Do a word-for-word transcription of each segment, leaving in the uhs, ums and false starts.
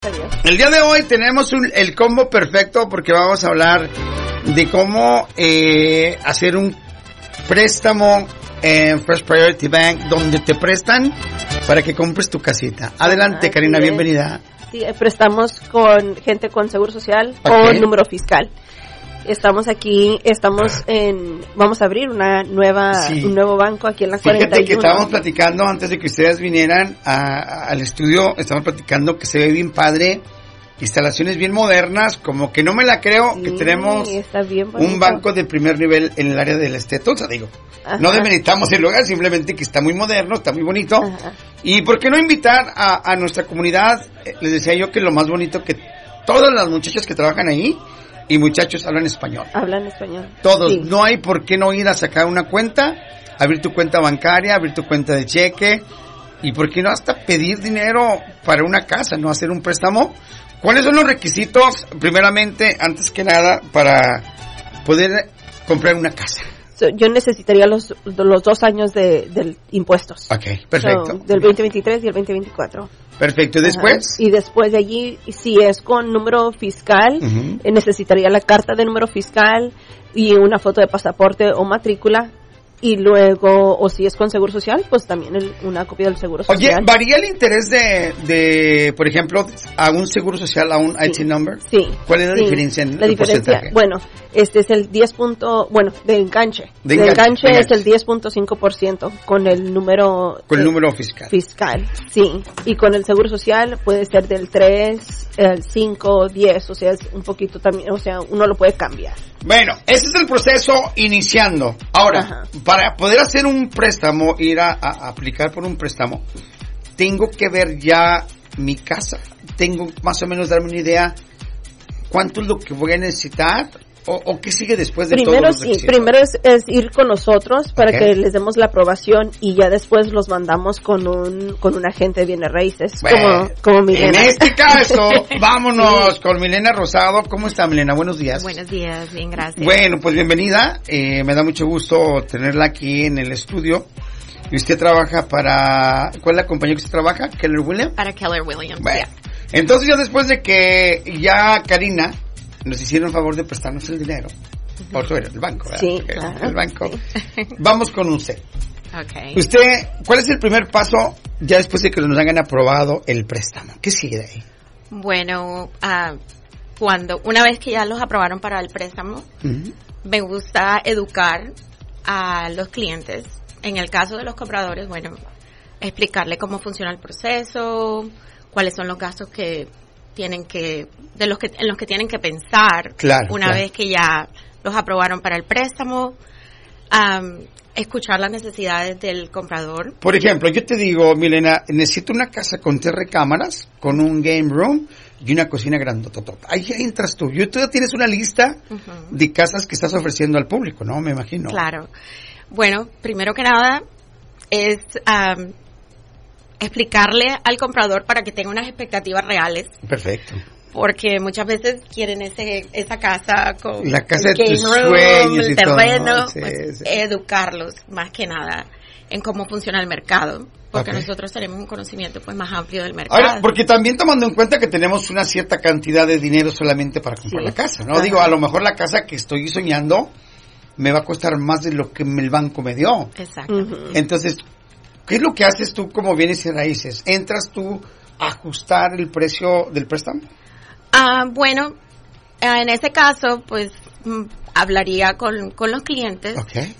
El día de hoy tenemos un, el combo perfecto porque vamos a hablar de cómo eh, hacer un préstamo en First Priority Bank donde te prestan para que compres tu casita. Adelante, ah, Karina, bienvenida. Sí, prestamos con gente con seguro social o okay. número fiscal. Estamos aquí, estamos en, vamos a abrir una nueva, sí. un nuevo banco aquí en la Fíjate cuarenta y uno. Que estábamos platicando antes de que ustedes vinieran a, a, al estudio, estábamos platicando que se ve bien padre, instalaciones bien modernas, como que no me la creo sí, que tenemos un banco de primer nivel en el área del esteto, o sea, digo, Ajá. no demeritamos el lugar, simplemente que está muy moderno, está muy bonito, Ajá. y por qué no invitar a, a nuestra comunidad. Les decía yo que lo más bonito que todas las muchachas que trabajan ahí y muchachos hablan español. Hablan español. Todos. Sí. No hay por qué no ir a sacar una cuenta, abrir tu cuenta bancaria, abrir tu cuenta de cheque, y por qué no hasta pedir dinero para una casa, no hacer un préstamo. ¿Cuáles son los requisitos, primeramente, antes que nada, para poder comprar una casa? So, yo necesitaría los los dos años de, de impuestos. Ok, perfecto. So, del veinte veintitrés y el veinte veinticuatro. Perfecto, ¿y después? Ajá. Y después de allí, si es con número fiscal, uh-huh. eh, necesitaría la carta de número fiscal y una foto de pasaporte o matrícula. Y luego, o si es con seguro social, pues también el, una copia del seguro social. Oye, ¿varía el interés de, de, por ejemplo, a un seguro social, a un sí. I T number? Sí. ¿Cuál es la sí. diferencia en la el diferencia, porcentaje? Bueno, este es el diez punto, bueno, de enganche. De, de enganche, enganche, de es el diez punto cinco por ciento con el número... Con el eh, número fiscal. Fiscal, sí. Y con el seguro social puede ser del tres, el cinco, diez, o sea, es un poquito también, o sea, uno lo puede cambiar. Bueno, ese es el proceso iniciando. Ahora, Ajá. para poder hacer un préstamo, ir a, a aplicar por un préstamo, tengo que ver ya mi casa. Tengo más o menos darme una idea cuánto es lo que voy a necesitar. ¿O, o qué sigue después de primero, todos los sí, requisitos? Primero es, es ir con nosotros para okay. que les demos la aprobación y ya después los mandamos con un con un agente de bienes raíces, bueno, como, como Milena. En este caso, vámonos sí. con Milena Rosado. ¿Cómo está, Milena? Buenos días. Buenos días, bien, gracias. Bueno, pues bienvenida. Eh, me da mucho gusto tenerla aquí en el estudio. Y usted trabaja para... ¿Cuál es la compañía que usted trabaja? ¿Keller Williams? Para Keller Williams, bueno, yeah. Entonces ya después de que ya Karina nos hicieron el favor de prestarnos el dinero, uh-huh. por sobre el banco, ¿verdad? Sí, Porque claro. el banco. Sí. Vamos con usted. Okay. Usted, ¿cuál es el primer paso ya después de que nos hayan aprobado el préstamo? ¿Qué sigue de ahí? Bueno, uh, cuando una vez que ya los aprobaron para el préstamo, uh-huh. me gusta educar a los clientes. En el caso de los compradores, bueno, explicarle cómo funciona el proceso, cuáles son los gastos que tienen que, de los que, en los que tienen que pensar claro, una claro. vez que ya los aprobaron para el préstamo, um, escuchar las necesidades del comprador. Por ejemplo, yo te digo, Milena, necesito una casa con tres recámaras, con un game room y una cocina grandototota. Ahí entras tú. Y tú ya tienes una lista uh-huh. de casas que estás ofreciendo al público, ¿no? Me imagino. Claro. Bueno, primero que nada es um, explicarle al comprador para que tenga unas expectativas reales. Perfecto. Porque muchas veces quieren ese esa casa con la casa el de game tus room, sueños el y terreno, todo, ¿no? Sí, pues, sí. educarlos más que nada en cómo funciona el mercado, porque okay. nosotros tenemos un conocimiento pues más amplio del mercado. Ahora, porque también tomando en cuenta que tenemos una cierta cantidad de dinero solamente para comprar sí. la casa, ¿no? Ajá. Digo, a lo mejor la casa que estoy soñando me va a costar más de lo que el banco me dio. Exacto. Uh-huh. Entonces, ¿qué es lo que haces tú como bienes y raíces? ¿Entras tú a ajustar el precio del préstamo? Ah, bueno, en ese caso, pues, m- hablaría con, con los clientes okay.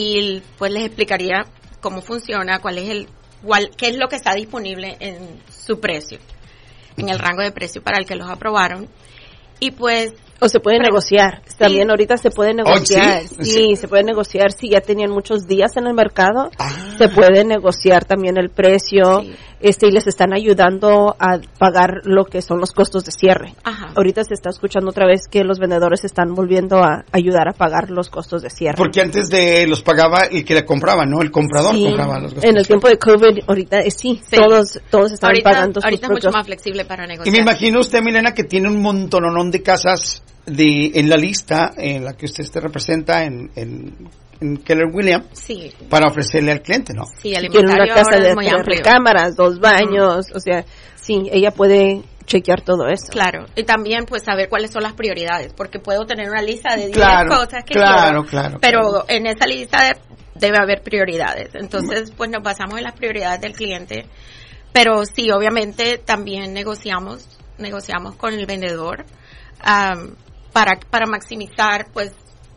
y pues les explicaría cómo funciona, cuál es el, cuál, qué es lo que está disponible en su precio, en el rango de precio para el que los aprobaron. Y pues... O se puede negociar. Sí. También ahorita se puede negociar. Oh, ¿sí? Sí, sí, se puede negociar. Si ya tenían muchos días en el mercado, ah. se puede negociar también el precio. Sí. Este, y les están ayudando a pagar lo que son los costos de cierre. Ajá. Ahorita se está escuchando otra vez que los vendedores están volviendo a ayudar a pagar los costos de cierre. Porque antes de los pagaba el que le compraba, ¿no? El comprador sí. compraba los costos. En el tiempo de COVID, ahorita eh, sí, sí, todos todos están ahorita, pagando sus ahorita es propios. mucho más flexible para negociar. Y me imagino usted, Milena, que tiene un montononón de casas de en la lista en la que usted se representa en, en, en Keller Williams sí. para ofrecerle al cliente, ¿no? Sí, el inventario inventario una casa ahora de es muy tres amplio. recámaras, dos baños, uh-huh. o sea, sí, ella puede chequear todo eso. Claro, y también pues saber cuáles son las prioridades, porque puedo tener una lista de diez claro, cosas que claro, quiero, claro, pero claro. en esa lista de, debe haber prioridades. Entonces, pues nos basamos en las prioridades del cliente, pero sí, obviamente también negociamos, negociamos con el vendedor um, para para maximizar pues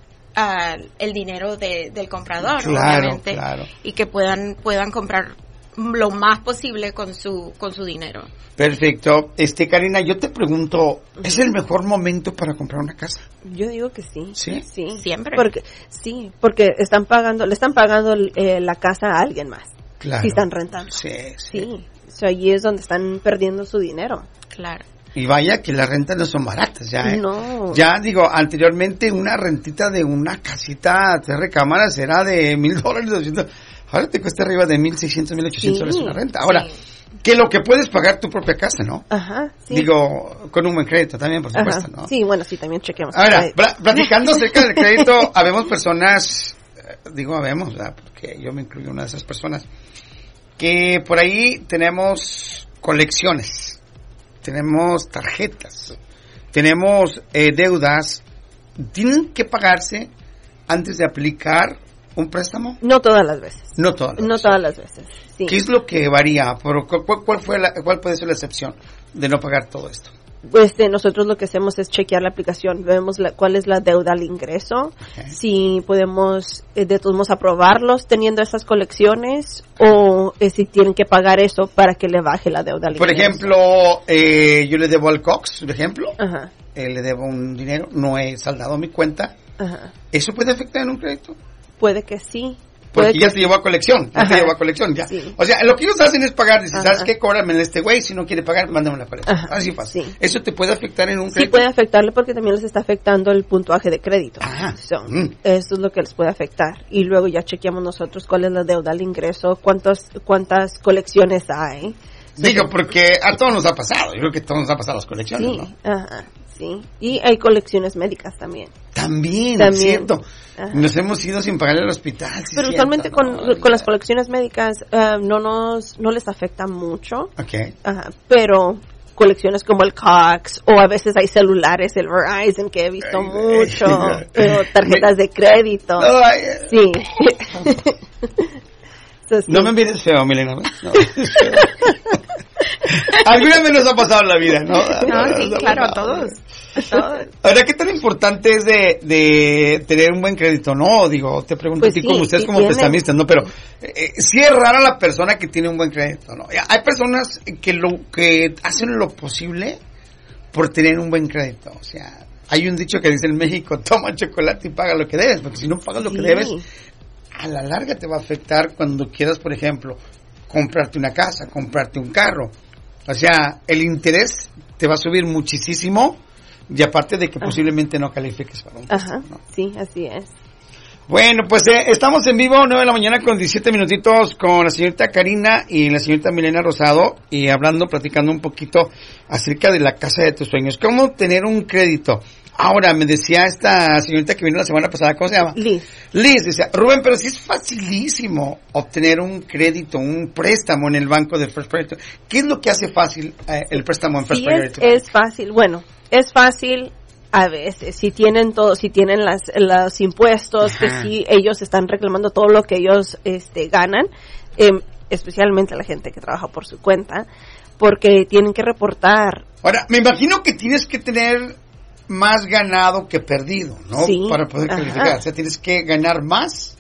uh, el dinero de, del comprador, claro, obviamente, claro. y que puedan puedan comprar lo más posible con su con su dinero. Perfecto. Este, Karina, yo te pregunto, ¿es el mejor momento para comprar una casa? Yo digo que sí. ¿Sí? Sí. Siempre. Porque, sí, porque están pagando, le están pagando eh, la casa a alguien más. Claro. Si están rentando. Sí, sí. Sí. O sea, allí es donde están perdiendo su dinero. Claro. Y vaya que las rentas no son baratas ya, ¿eh? No. Ya, digo, anteriormente una rentita de una casita de recámaras era de mil dólares, doscientos. Ahora te cuesta arriba de mil seiscientos, mil ochocientos Sí, dólares una renta. Ahora, sí. que lo que puedes pagar tu propia casa, ¿no? Ajá, sí. Digo, con un buen crédito también, por supuesto, Ajá. ¿no? Sí, bueno, sí, también chequeamos. Ahora, pla- platicando acerca del crédito, habemos personas, eh, digo habemos, ¿verdad? Porque yo me incluyo en una de esas personas, que por ahí tenemos colecciones, tenemos tarjetas, tenemos eh, deudas, ¿tienen que pagarse antes de aplicar un préstamo? No todas las veces. No todas las No veces. todas las veces, sí. ¿Qué es lo que varía? ¿Por cu- cu- ¿Cuál, fue la, ¿Cuál puede ser la excepción de no pagar todo esto? Este, nosotros lo que hacemos es chequear la aplicación, vemos la, cuál es la deuda al ingreso, Okay. si podemos eh, de todos modos aprobarlos teniendo esas colecciones o eh, si tienen que pagar eso para que le baje la deuda al Por ingreso. ejemplo, eh, yo le debo al Cox, por ejemplo, Ajá, eh, le debo un dinero, no he saldado mi cuenta. ajá. ¿Eso puede afectar en un crédito? Puede que sí. Porque Puede ya que se llevó a colección, ya Ajá. se llevó a colección, ya. Sí. O sea, lo que ellos hacen es pagar, dicen, Ajá. ¿sabes qué? Cóbrame en este güey, si no quiere pagar, mándame la colección. Ajá. Así pasa. Sí. ¿Eso te puede afectar en un Sí crédito? puede afectarle porque también les está afectando el puntuaje de crédito. Ajá. So, Mm. Eso es lo que les puede afectar. Y luego ya chequeamos nosotros cuál es la deuda al ingreso, cuántos, cuántas colecciones hay. Digo, porque a todos nos ha pasado, yo creo que a todos nos ha pasado las colecciones, Sí, ¿no? ajá, sí. Y hay colecciones médicas también. También, También. es cierto. Ajá. Nos hemos ido sin pagar al hospital. sí, Pero es usualmente cierto, con, ¿no? con las colecciones médicas eh, no nos no les afecta mucho, Ok. ajá, pero colecciones como el Cox o a veces hay celulares, el Verizon que he visto Ay, mucho, ay, o tarjetas de crédito. Ay, Sí. So, sí. no me mires feo, Milena. No. Alguna vez nos ha pasado en la vida, ¿no? No, sí, Nos ha claro, a pasado. todos. A todos. Ahora, ¿qué tan importante es de, de tener un buen crédito? No, digo, te pregunto Pues a ti sí, como ustedes sí como tiene. prestamistas, ¿no? Pero eh, sí es rara la persona que tiene un buen crédito, ¿no? Hay personas que lo que hacen lo posible por tener un buen crédito, o sea, hay un dicho que dice en México, toma chocolate y paga lo que debes, porque si no pagas lo Sí. que debes, a la larga te va a afectar cuando quieras, por ejemplo, comprarte una casa, comprarte un carro. O sea, el interés te va a subir muchísimo y aparte de que Ajá. posiblemente no califiques para un Ajá, préstamo, ¿no? sí, así es. Bueno, pues eh, estamos en vivo, nueve de la mañana con diecisiete minutitos con la señorita Karina y la señorita Milena Rosado y hablando, platicando un poquito acerca de la casa de tus sueños. ¿Cómo tener un crédito? Ahora, me decía esta señorita que vino la semana pasada, ¿cómo se llama? Liz. Liz, decía, Rubén, pero sí es facilísimo obtener un crédito, un préstamo en el banco de First Priority. ¿Qué es lo que hace fácil eh, el préstamo en First Sí, es, Priority? es fácil. Bueno, es fácil a veces. Si tienen todo, si tienen las, los impuestos, que Ajá. sí ellos están reclamando todo lo que ellos este, ganan, eh, especialmente la gente que trabaja por su cuenta, porque tienen que reportar. Ahora, me imagino que tienes que tener más ganado que perdido, ¿no? Sí, Para poder ajá. calificar. O sea, tienes que ganar más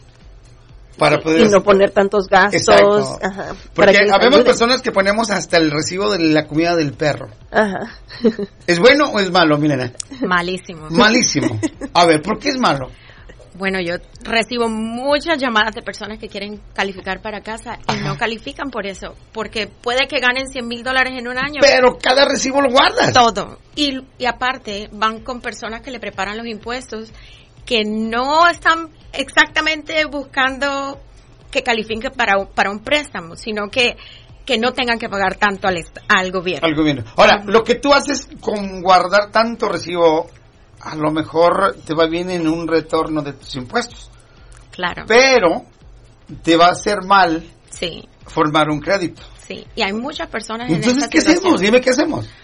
para poder... Y no poner tantos gastos. Exacto. Ajá, para Porque que les habemos ayude. personas que ponemos hasta el recibo de la comida del perro. Ajá. ¿Es bueno o es malo, Milena? Malísimo. Malísimo. A ver, ¿por qué es malo? Bueno, yo recibo muchas llamadas de personas que quieren calificar para casa y Ajá. no califican por eso, porque puede que ganen cien mil dólares en un año. Pero cada recibo lo guardas. Todo. Y, y aparte, van con personas que le preparan los impuestos que no están exactamente buscando que califiquen para, un- para un préstamo, sino que, que no tengan que pagar tanto al, est- al gobierno. Al gobierno. Ahora, Ujú. lo que tú haces con guardar tanto recibo, a lo mejor te va bien en un retorno de tus impuestos. Claro. Pero te va a hacer mal Sí, formar un crédito. sí. Y hay muchas personas en Entonces, esta ¿qué situación. hacemos? Dime qué hacemos.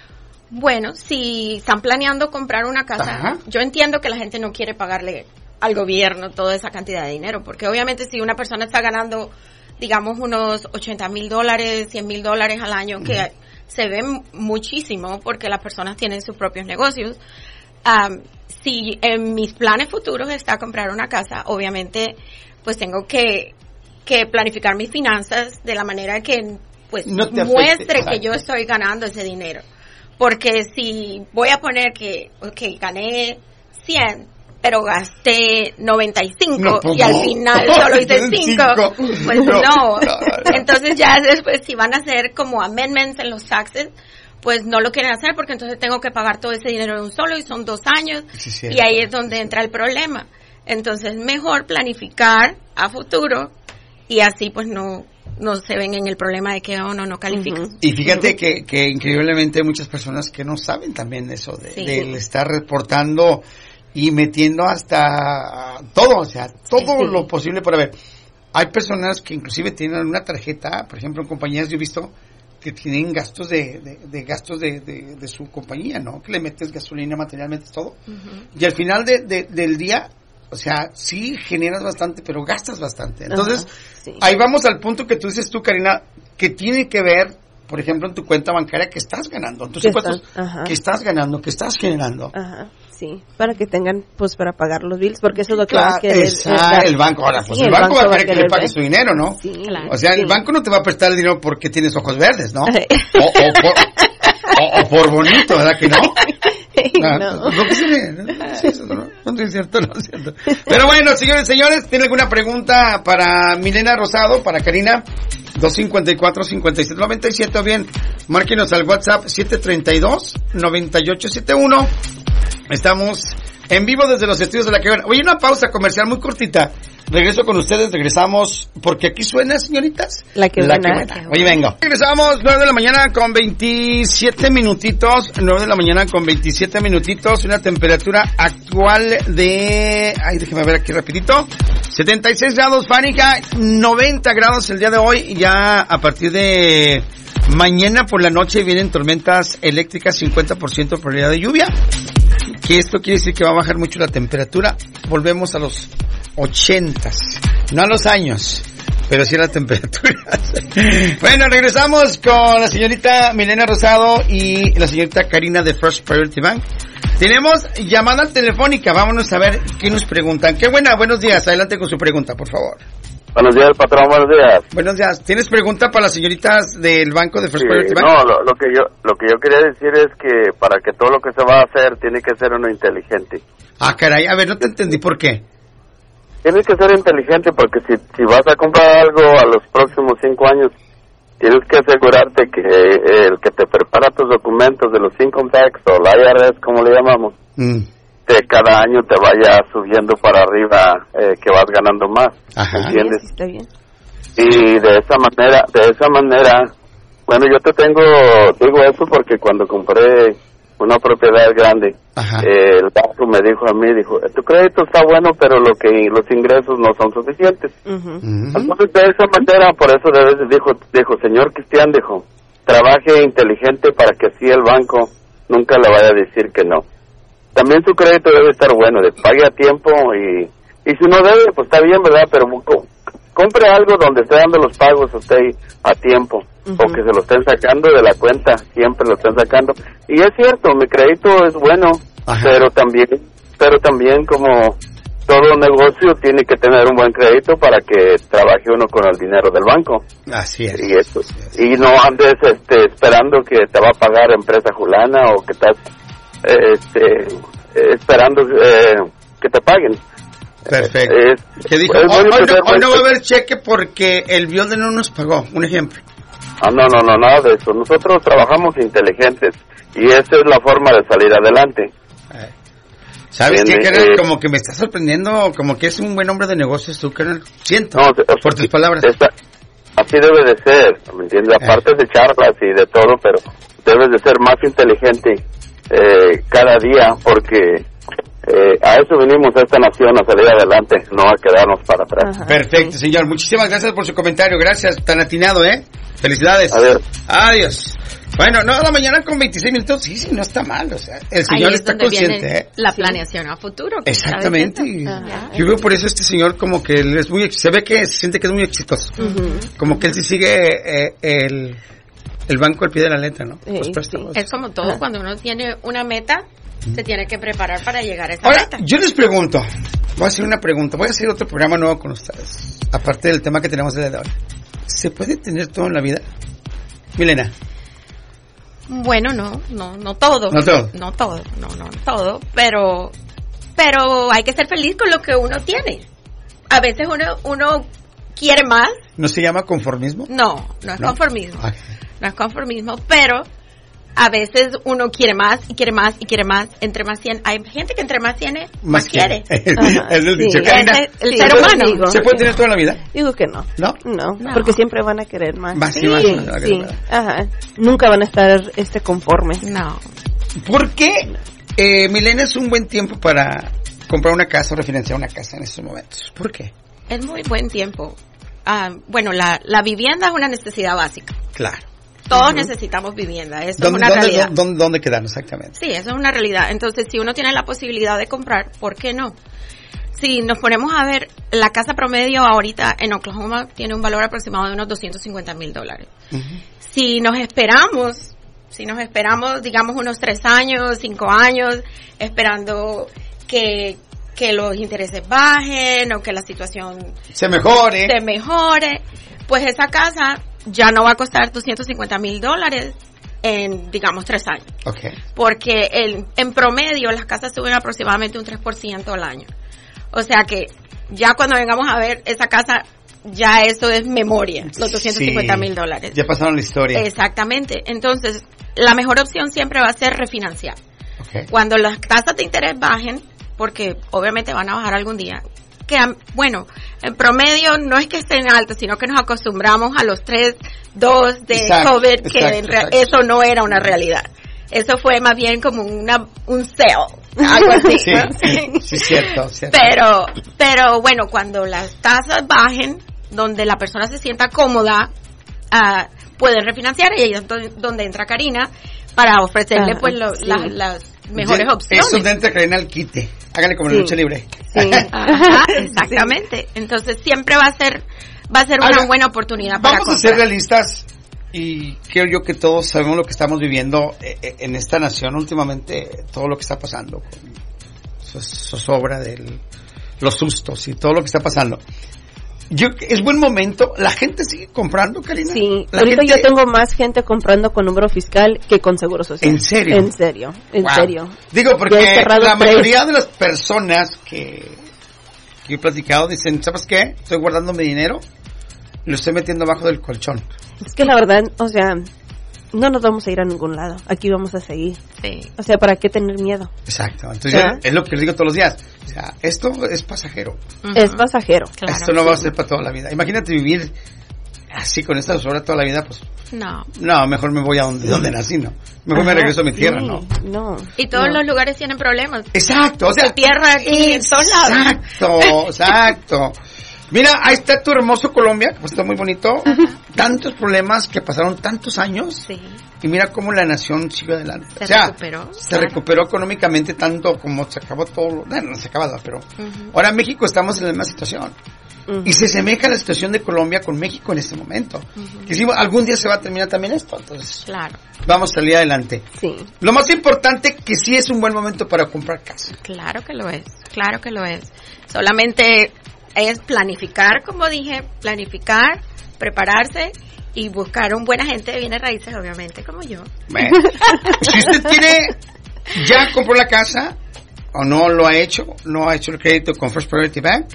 Bueno, si están planeando comprar una casa, Ajá. yo entiendo que la gente no quiere pagarle al gobierno toda esa cantidad de dinero, porque obviamente si una persona está ganando, digamos, unos ochenta mil dólares, cien mil dólares al año, que uh-huh. se ve muchísimo porque las personas tienen sus propios negocios, um, si en mis planes futuros está comprar una casa, obviamente pues tengo que, que planificar mis finanzas de la manera que pues no muestre afecte, que yo estoy ganando ese dinero. Porque si voy a poner que, ok, gané cien, pero gasté noventa y cinco no, pues y al no. final solo hice cinco, pues no. no. Entonces ya después si van a hacer como amendments en los taxes, pues no lo quieren hacer porque entonces tengo que pagar todo ese dinero de un solo y son dos años sí, y ahí es donde entra el problema. Entonces mejor planificar a futuro y así pues no... no se ven en el problema de que uno no califica. Uh-huh. Y fíjate uh-huh. que, que increíblemente hay muchas personas que no saben también eso de, sí. de estar reportando y metiendo hasta todo, o sea, todo sí. lo posible para ver. Hay personas que inclusive tienen una tarjeta, por ejemplo, en compañías yo he visto que tienen gastos de, de, de gastos de, de, de su compañía, ¿no? Que le metes gasolina, materialmente, todo. Uh-huh. Y al final de, de, del día, o sea, sí generas bastante, pero gastas bastante. Entonces, uh-huh, sí. ahí vamos al punto que tú dices tú, Karina, que tiene que ver, por ejemplo, en tu cuenta bancaria que estás ganando, en tus impuestos uh-huh. que estás ganando, que estás generando. Ajá, sí, para que tengan, pues, para pagar los bills, porque eso es lo que claro, va a querer. Esa, el banco, ahora, pues sí, el, el banco, banco va a querer que le pague su dinero, ¿no? Sí, claro. O sea, sí. el banco no te va a prestar el dinero porque tienes ojos verdes, ¿no? o, o, por, o, o por bonito, ¿verdad que no? No, no. No, no, no, no es cierto, no es cierto. Pero bueno, señores, señores, ¿tiene alguna pregunta para Milena Rosado, para Karina? dos cinco cuatro, cinco siete nueve siete, o bien, márquenos al WhatsApp siete tres dos, nueve ocho siete uno. Estamos en vivo desde los estudios de La Que Buena. Oye, una pausa comercial muy cortita. Regreso con ustedes, regresamos, porque aquí suena, señoritas. La Que La Buena. Que Buena. Oye, vengo. Regresamos, nueve de la mañana con veintisiete minutitos, nueve de la mañana con veintisiete minutitos, una temperatura actual de, ay, déjeme ver aquí rapidito, setenta y seis grados Fahrenheit, noventa grados el día de hoy, ya a partir de mañana por la noche vienen tormentas eléctricas, cincuenta por ciento probabilidad de lluvia, que esto quiere decir que va a bajar mucho la temperatura, volvemos a los ochentas, no a los años, pero sí a la temperatura. Bueno, regresamos con la señorita Milena Rosado y la señorita Karina de First Priority Bank. Tenemos llamada telefónica, vámonos a ver qué nos preguntan. Qué buena, buenos días, adelante con su pregunta, por favor. Buenos días, patrón, buenos días. Buenos días, ¿tienes pregunta para las señoritas del banco de First sí, Priority Bank? No, lo, lo que yo lo que yo quería decir es que para que todo lo que se va a hacer tiene que ser uno inteligente. Ah, caray, a ver, no te entendí, ¿por qué? Tienes que ser inteligente porque si, si vas a comprar algo a los próximos cinco años, tienes que asegurarte que el que te prepara tus documentos de los income tax o la I R S, como le llamamos, mm. de cada año te vaya subiendo para arriba, eh, que vas ganando más. Ajá. ¿Entiendes? Sí, está bien. Y de esa manera, de esa manera, bueno, yo te tengo, digo eso porque cuando compré una propiedad grande, eh, el banco me dijo a mí, dijo, tu crédito está bueno, pero lo que los ingresos no son suficientes. Uh-huh. Entonces, de esa manera, por eso debes, dijo, dijo, señor Cristian, dijo, trabaje inteligente para que así el banco nunca le vaya a decir que no. También su crédito debe estar bueno, de pague a tiempo y, y si no debe, pues está bien, ¿verdad? Pero compre algo donde esté dando los pagos a usted a tiempo, uh-huh. o que se lo estén sacando de la cuenta, siempre lo estén sacando. Y es cierto, mi crédito es bueno, Ajá. pero también, pero también como todo negocio tiene que tener un buen crédito para que trabaje uno con el dinero del banco. Así es. Y eso, así es. Y no andes este, esperando que te va a pagar empresa fulana o que estás este, esperando eh, que te paguen. Perfecto. Es, ¿Qué dijo? Hoy, hoy, no, hoy no va a haber cheque porque el Biolde no nos pagó, un ejemplo. Ah, no, no, no, nada de eso. Nosotros trabajamos inteligentes y esa es la forma de salir adelante. Eh. ¿Sabes qué, Karen? Eh, como que me está sorprendiendo, como que es un buen hombre de negocios tú, Karen. Siento, no, o por tus palabras. Esta, así debe de ser, ¿me entiendes? Eh. Aparte de charlas y de todo, pero debes de ser más inteligente eh, cada día porque... Eh, a eso vinimos a esta nación, a salir adelante, no a quedarnos para atrás. Ajá. Perfecto, señor. Muchísimas gracias por su comentario. Gracias, tan atinado, ¿eh? Felicidades. Adiós. Adiós. Bueno, no, a la mañana con veintiséis minutos, sí, sí, no está mal, o sea, el señor está consciente, ¿eh? La planeación sí. a futuro. Exactamente. Yo veo por eso este señor como que él es muy, se ve que se siente que es muy exitoso. Uh-huh. Como que él sí sigue eh, el, el banco al pie de la letra, ¿no? Sí, sí. Es como todo, uh-huh. cuando uno tiene una meta, uh-huh. se tiene que preparar para llegar a esa Ahora, meta. Yo les pregunto, voy a hacer una pregunta, voy a hacer otro programa nuevo con ustedes, aparte del tema que tenemos de hoy. ¿Se puede tener todo en la vida? Milena. Bueno, no, no, no todo. No todo. No todo, no, no todo, pero, pero hay que ser feliz con lo que uno tiene. A veces uno, uno quiere más. ¿No se llama conformismo? No, no es no. conformismo. Okay. No es conformismo, pero a veces uno quiere más y quiere más y quiere más. Entre más tiene, hay gente que entre más tiene, más, más quiere. quiere. Es el dicho. Sí, Karina, es el, el sí, ser humano. Digo, ¿se puede tener toda la vida? Digo que no. ¿No? No, no. Porque siempre van a querer más. Más sí, y más. Sí, ajá. Nunca van a estar este conformes. No. ¿Por qué eh, Milena es un buen tiempo para comprar una casa o refinanciar una casa en estos momentos? ¿Por qué? Es muy buen tiempo. Uh, bueno, la, la vivienda es una necesidad básica. Claro. Todos uh-huh. necesitamos vivienda, eso ¿Dónde, es una dónde, realidad. ¿dónde, dónde quedan exactamente? Sí, eso es una realidad. Entonces, si uno tiene la posibilidad de comprar, ¿por qué no? Si nos ponemos a ver, la casa promedio ahorita en Oklahoma tiene un valor aproximado de unos doscientos cincuenta mil dólares. Uh-huh. Si nos esperamos, si nos esperamos, digamos, unos tres años, cinco años, esperando que, que los intereses bajen o que la situación se mejore, se mejore, pues esa casa ya no va a costar doscientos cincuenta mil dólares en, digamos, tres años. Okay. Porque el, en promedio las casas suben aproximadamente un tres por ciento al año. O sea que ya cuando vengamos a ver esa casa, ya eso es memoria, los doscientos cincuenta mil dólares. Ya pasaron la historia. Exactamente. Entonces, la mejor opción siempre va a ser refinanciar. Okay. Cuando las tasas de interés bajen, porque obviamente van a bajar algún día, que, bueno, en promedio no es que estén altos, sino que nos acostumbramos a los tres, dos de exacto, COVID, que exacto, en rea- exacto. eso no era una realidad. Eso fue más bien como una un sale, algo así. Sí, ¿no? sí, cierto, cierto. Pero, pero bueno, cuando las tasas bajen, donde la persona se sienta cómoda, uh, pueden refinanciar, y ahí es donde entra Karina para ofrecerle ah, pues lo, sí. la, las mejores ya, opciones. Eso donde entra Karina al quite. Hágale como sí. la lucha libre. Sí. Ajá, exactamente. Sí. Entonces siempre va a ser va a ser una Ahora, buena oportunidad para vamos comprar. A ser realistas, y creo yo que todos sabemos lo que estamos viviendo en esta nación últimamente, todo lo que está pasando con zozobra de los sustos y todo lo que está pasando. Yo, es buen momento, la gente sigue comprando, Karina. Sí, la ahorita gente... yo tengo más gente comprando con número fiscal que con seguro social. ¿En serio? En serio, en wow. serio. Digo, porque la tres. mayoría de las personas que, que he platicado dicen, ¿sabes qué? Estoy guardando mi dinero y lo estoy metiendo abajo del colchón. Es que la verdad, o sea, no nos vamos a ir a ningún lado. Aquí vamos a seguir. Sí. O sea, ¿para qué tener miedo? Exacto. Entonces, ¿ya? Es lo que les digo todos los días. O sea, esto es pasajero. Uh-huh. Es pasajero. Claro, esto no sí. va a ser para toda la vida. Imagínate vivir así con esta zozobra toda la vida, pues. No. No, mejor me voy a donde, donde nací, ¿no? Mejor Ajá, me regreso a mi tierra, sí, ¿no? No. Y todos no. los lugares tienen problemas. Exacto. O sea, la tierra aquí en todos lados. Exacto, exacto. Mira, ahí está tu hermoso Colombia, que pues está muy bonito. Ajá. Tantos problemas que pasaron tantos años. Sí. Y mira cómo la nación sigue adelante. Se o sea, recuperó. Se claro. recuperó económicamente tanto como se acabó todo. Bueno, no se acabó, pero uh-huh. ahora en México estamos en la misma situación. Uh-huh. Y se asemeja la situación de Colombia con México en este momento. Uh-huh. Que si algún día se va a terminar también esto. Entonces, claro. vamos a salir adelante. Sí. Lo más importante que sí es un buen momento para comprar casa. Claro que lo es, claro que lo es. Solamente es planificar, como dije, planificar, prepararse y buscar un buen agente de bienes raíces, obviamente, como yo. Bueno, si usted tiene, ya compró la casa o no lo ha hecho, no ha hecho el crédito con First Priority Bank,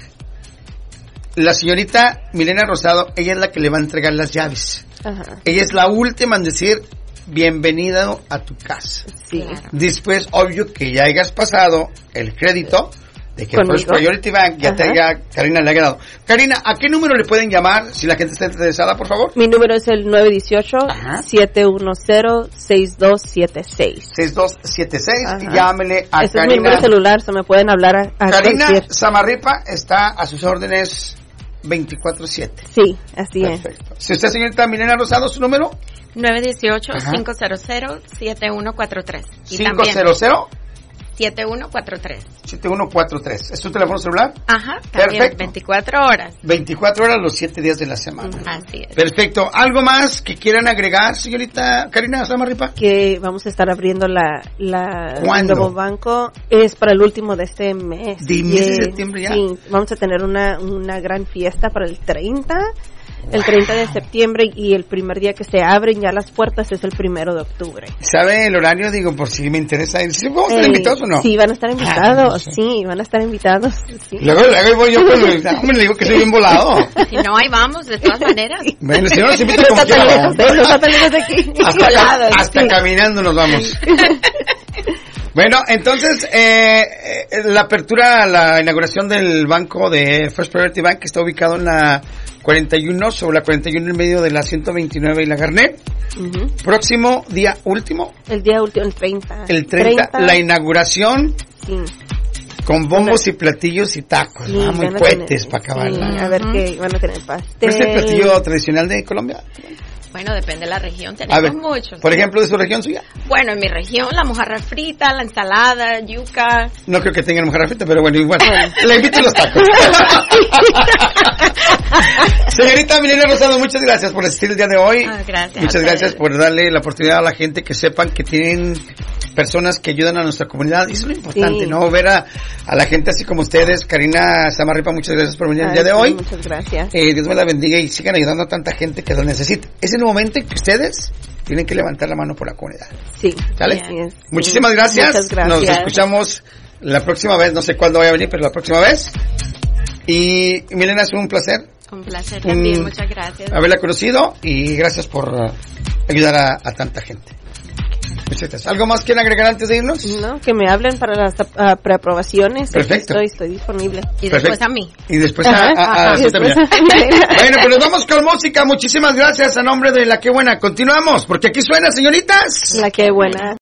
la señorita Milena Rosado, ella es la que le va a entregar las llaves. Ajá. Ella es la última en decir bienvenido a tu casa. Sí. Claro. Después, obvio que ya hayas pasado el crédito de que ¿Conmigo? First Priority Bank ya te haya, Karina le haya dado. Karina, ¿a qué número le pueden llamar si la gente está interesada, por favor? Mi número es el nueve uno ocho, siete uno cero, seis dos siete seis. seis dos siete seis, y llámele a Ese Karina. Es mi número celular, se me pueden hablar a, a Karina cualquier. Samarripa está a sus órdenes veinticuatro siete. Sí, así Perfecto. es. Si usted, señorita Milena Rosado, ¿su número? nueve uno ocho, cinco cero cero, siete uno cuatro tres. ¿cinco cero cero? siete uno cuatro tres. siete uno cuatro tres. ¿Es tu teléfono celular? Ajá, también. Perfecto. veinticuatro horas. veinticuatro horas los siete días de la semana. Uh-huh. Así es. Perfecto. ¿Algo más que quieran agregar, señorita Karina Samarripa? Que vamos a estar abriendo la, la ¿Cuándo? el nuevo banco. Es para el último de este mes. ¿De mes de septiembre ya? Sí, vamos a tener una, una gran fiesta para el treinta. El treinta de septiembre, y el primer día que se abren ya las puertas es el primero de octubre. ¿Sabe el horario? Digo, por si me interesa. ¿Sí vamos a estar eh, invitados o no? Sí, van a estar invitados. Ah, no sé. Sí, van a estar invitados. Sí. Luego, luego voy yo con el... Hombre, le digo que soy bien volado. Si no, ahí vamos, de todas maneras. Bueno, si no nos invitan como quiera. No está tan lejos de aquí. Hasta, Volados, hasta sí. Caminando nos vamos. Bueno, entonces, eh, la apertura, la inauguración del banco de First Priority Bank, que está ubicado en la cuarenta y uno, sobre la cuarenta y uno en medio de la ciento veintinueve y la Garnet. Uh-huh. Próximo día último. El día último, el treinta. El treinta, treinta. La inauguración. Sí. Con bombos y platillos y tacos, sí, ¿no? Muy cohetes para acabarla. Sí, a ver uh-huh. qué van a tener pastel. ¿Es el platillo tradicional de Colombia? Bueno, depende de la región, tenemos ver, muchos. Por ejemplo, ¿de su región suya? Bueno, en mi región, la mojarra frita, la ensalada, yuca. No creo que tengan mojarra frita, pero bueno, igual. Le invito a los tacos. Señorita Milena Rosado, muchas gracias por asistir el día de hoy. Ah, gracias. Muchas gracias por darle la oportunidad a la gente que sepan que tienen personas que ayudan a nuestra comunidad. Y eso es lo importante, sí. ¿no? Ver a, a la gente así como ustedes. Karina Samarripa, muchas gracias por venir Ay, el día de sí, hoy. Muchas gracias. Eh, Dios me la bendiga y sigan ayudando a tanta gente que lo necesita. Es el momento en que ustedes tienen que levantar la mano por la comunidad. Sí. ¿Sale? Yes, Muchísimas sí. gracias. Muchas gracias. Nos escuchamos la próxima vez. No sé cuándo vaya a venir, pero la próxima vez. Y Milena, es un placer. Un placer también, un, muchas gracias. Haberla conocido y gracias por uh, ayudar a, a tanta gente. Muchas gracias. ¿Algo más quieren agregar antes de irnos? No, que me hablen para las uh, preaprobaciones. Perfecto. Estoy, estoy disponible. Y después Perfecto. a mí. Y después a, a, a, a después a Bueno, pues nos vamos con música. Muchísimas gracias a nombre de La Qué Buena. Continuamos, porque aquí suena, señoritas. La Qué Buena.